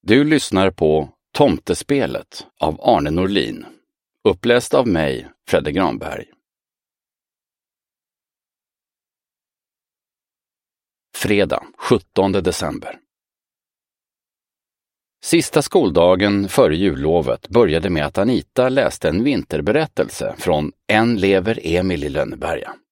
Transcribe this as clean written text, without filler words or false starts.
Du lyssnar på Tomtespelet av Arne Norlin, uppläst av mig, Fredde Granberg. Fredag, 17 december. Sista skoldagen före jullovet började med att Anita läste en vinterberättelse från En lever Emil i Lönneberga.